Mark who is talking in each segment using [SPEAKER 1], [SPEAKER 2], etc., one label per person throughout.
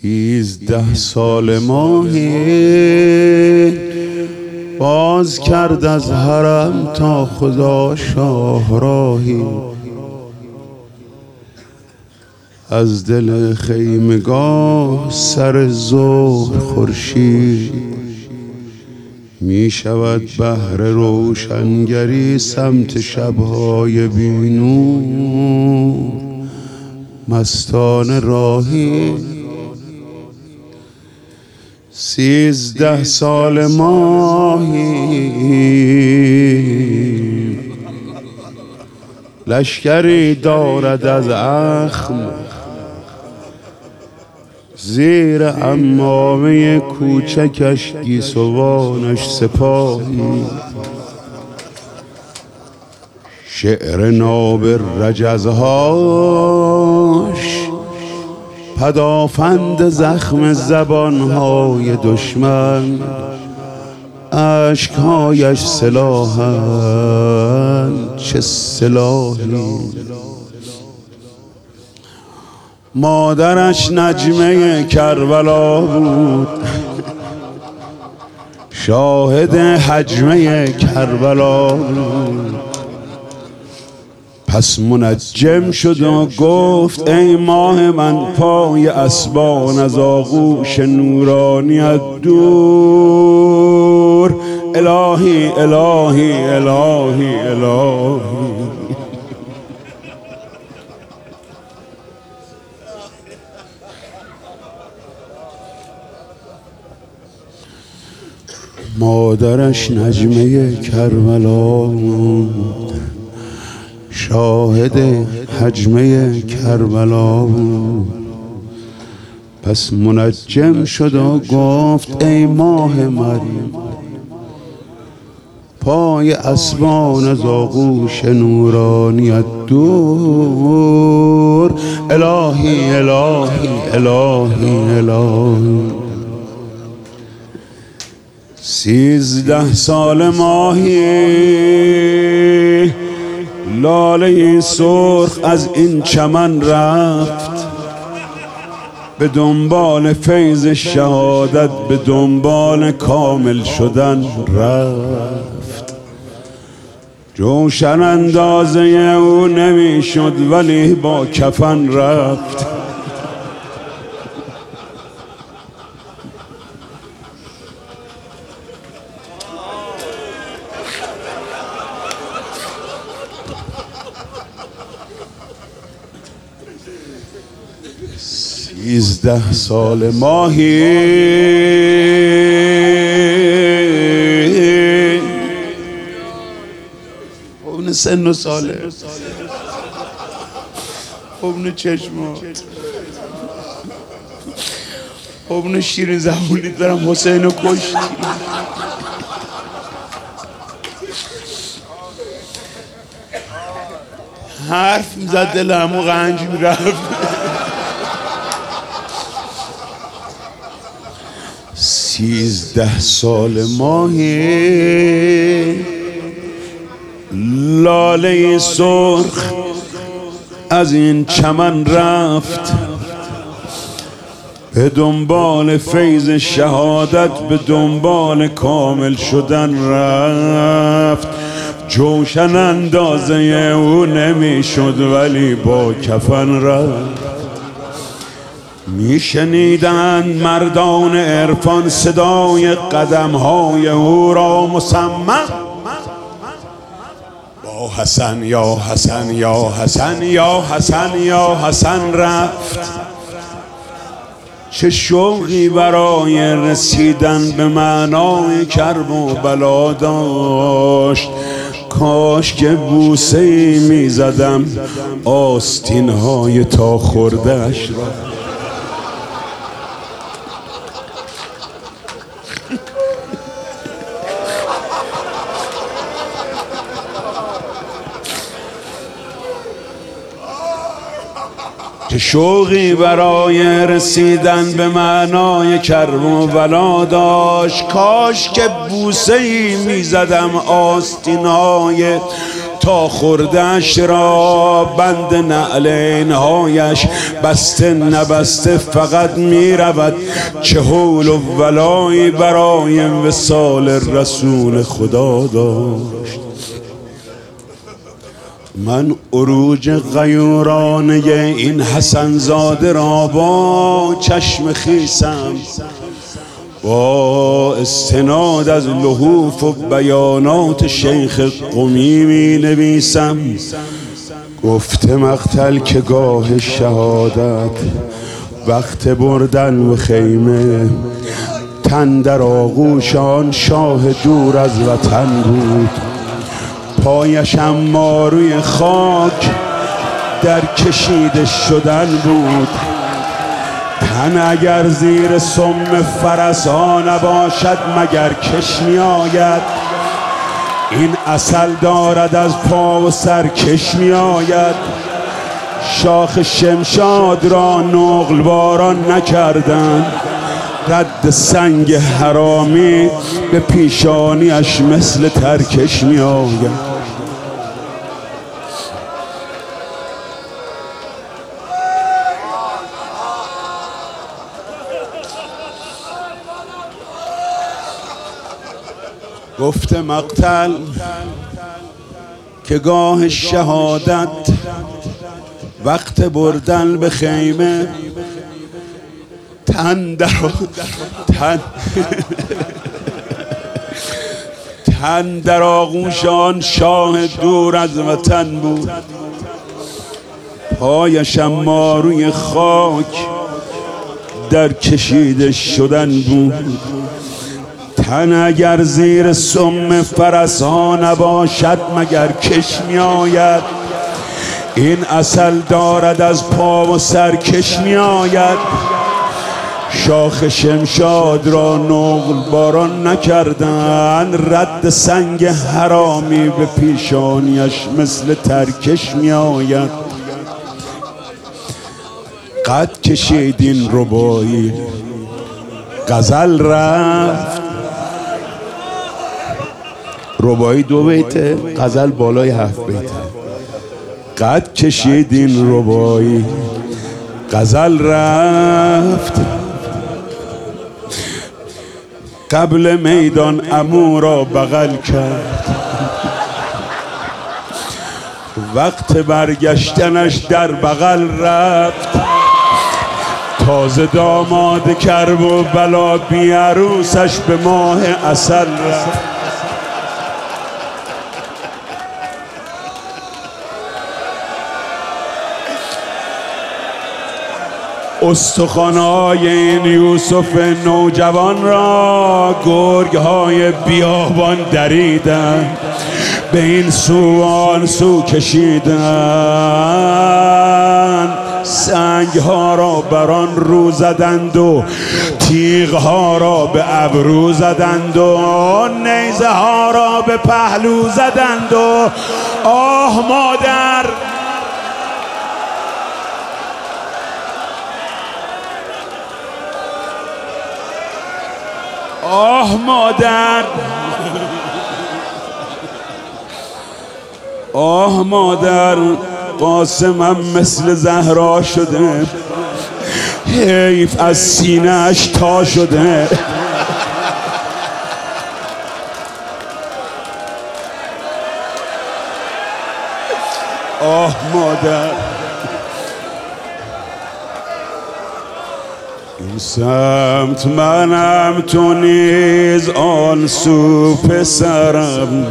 [SPEAKER 1] 13 سال ماهی باز کرد از حرم تا خدا شاهراهی، از دل خیمگاه سر ظهر خورشید می شود بهر روشنگری سمت شبهای بینور مستان راهی. 13 سال ماهی لشکری دارد از اخم، زیر عمامه کوچکش گیسوانش سپاهی. شعر ناب رجزهاش پدافند زخم زبانهای دشمن، اشکهایش سلاحند چه سلاحی. مادرش نجمه کربلا بود، شاهد حجمه کربلا بود. پس منجم شد و گفت ای ماه من پای اسبان از آغوش نورانیت دور. الهی الهی الهی الهی. مادرش نجمه کربلا بود، شاهد حجمه کربلا بود. پس منجم شد و گفت ای ماه مریم پای اسبان از آغوش نورانیت دور. الهی الهی الهی الهی. 13 سال ماهی لاله سرخ از این چمن رفت، به دنبال فیض شهادت به دنبال کامل شدن رفت. جوشن اندازه او نمیشد ولی با کفن رفت. سیزده سال ماهی اون سن و ساله، اون چشمات، اون شیرین زبونی دارم حسینو کشتی. حرف میزد دلمو غنج میرفت. 13 سال ماهی لاله سرخ از این چمن رفت، به دنبال فیض شهادت به دنبال کامل شدن رفت. جوشن اندازه او نمیشد ولی با کفن رفت. میشنیدند مردان عرفان صدای قدمهای او را مصمم، با حسن یا حسن یا حسن یا حسن یا حسن رفت. چه شوقی برای رسیدن به معنای کرب و بلا داشت. کاش که بوسه‌ای میزدم آستین‌های تا خورده‌اش را. چه شوقی برای رسیدن به معنای کرب و بلا داشت. کاش که بوسه‌ای میزدم آستین‌های تا خوردش را بند نعلینهایش بسته نبسته فقط می رود. چه حول و ولایی برای وصال رسول خدا داشت. من عروج غیورانه این حسن زاده را با چشم خیسم با استناد از لحوف و بیانات شیخ قمی می نویسم. گفته مقتل که گاه شهادت وقت بردن به خیمه، تن در آغوش آن شاه دور از وطن بود. پایش اما روی خاک در کشیده شدن بود. تن اگر زیر سم فرس ها نباشد مگر کش می آید. این عسل دارد از پا و سر کش می آید. شاخ شمشاد را نقل باران نکردند، رد سنگ حرامی به پیشانیش مثل ترکش می آید. گفته مقتل که گاه شهادت وقت بردن به خیمه، تن در آغوش آن شاه دور از وطن بود. پایش اما روی خاک در کشیده شدن بود. تن اگر زیر سم فرس ها نباشد مگر کش می آید. این عسل دارد از پا و سر کش می آید. شاخ شمشاد را نقل باران نکردن، رد سنگ حرامی به پیشانیش مثل ترکش می آید. قد کشید این ربایی غزل رفت. ربایی 2 بیته، غزل بالای 7 بیته. قد کشید این ربایی غزل رفت. قبل میدان عمو را بغل کرد. وقت برگشتنش در بغل رفت. تازه داماد کرب و بلا بی عروسش به ماه عسل رفت. استخوان‌های این یوسف نوجوان را گرگ‌های بیابان دریدند، به این سو آن سو کشیدند. سنگ‌ها را بر آن رو زدند و تیغ‌ها را به ابرو زدند و نیزه‌ها را به پهلو زدند و آه مادر، آه مادر، آه مادر، قاسمم مثل زهرا شده، حیف از سینه‌اش تا شده. آه مادر، این سمت منم تو نیز آن سو پسرم،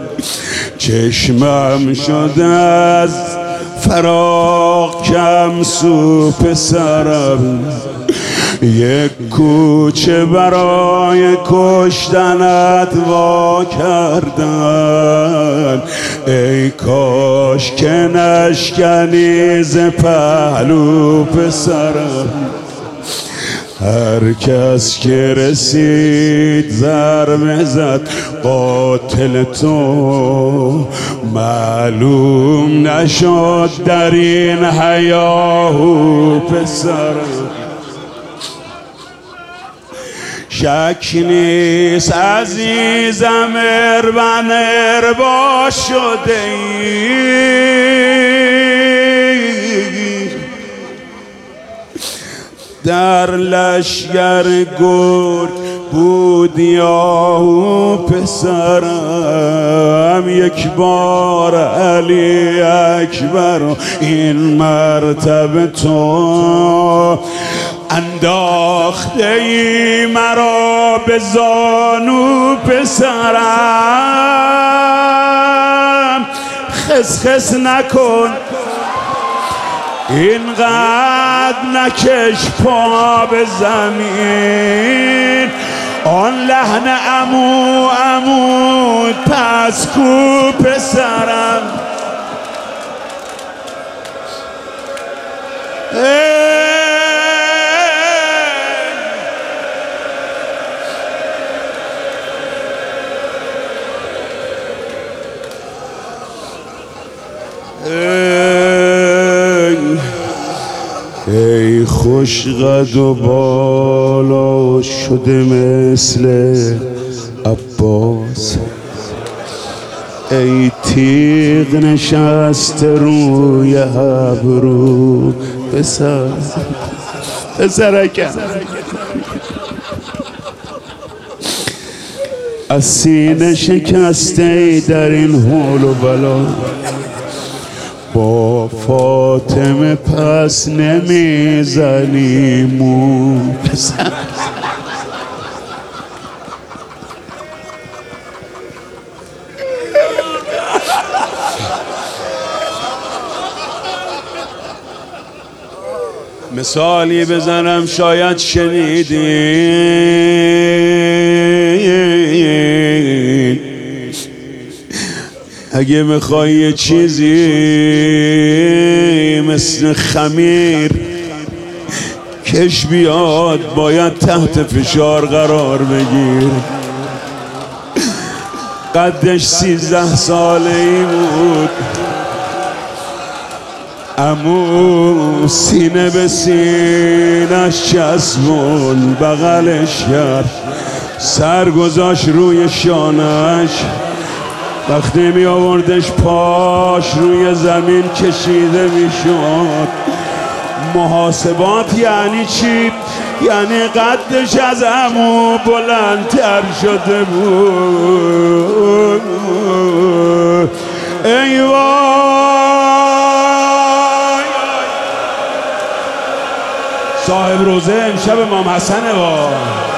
[SPEAKER 1] چشمم شده از فراق کم سو پسرم. یک کوچه برای کشتنت وا کردن، ای کاش که نشکنی ز پهلو پسرم. هر کس که رسید ضربه زد قاتل تو، معلوم نشد در این هیاهو پسر. شک نیست عزیزم اربن اربا شده ای، در لشگر گرگ بودی آهو پسرم، یک بار علی اکبر این مرتبه تو انداخته ای مرا به زانو پسرم. خس نکن اینقدر نکش پا به زمین، آن لحن عمود پس کو پسرم. ای خوش قد و بالا شده مثل عباس، ای تیغ نشسته روی ابرو پسرکم، از سینه شکسته ای در این حول و بلا، با فاطمه پس نمیزنی مو پسر. مثالی بزنم شاید شنیدین، اگه میخوای یه چیزی مثل خمیر کش بیاد باید تحت فشار قرار بگیر. قدش 13 ساله ای بود، عمو سینه به سینش چسبون بغلش کرد، سر گذاشت روی شانش، وقتی می آوردش پاش روی زمین کشیده می شد. محاسبات یعنی چی؟ یعنی قدش از عمو بلندتر شده بود. ای وای، صاحب روزه امشب امام حسنه.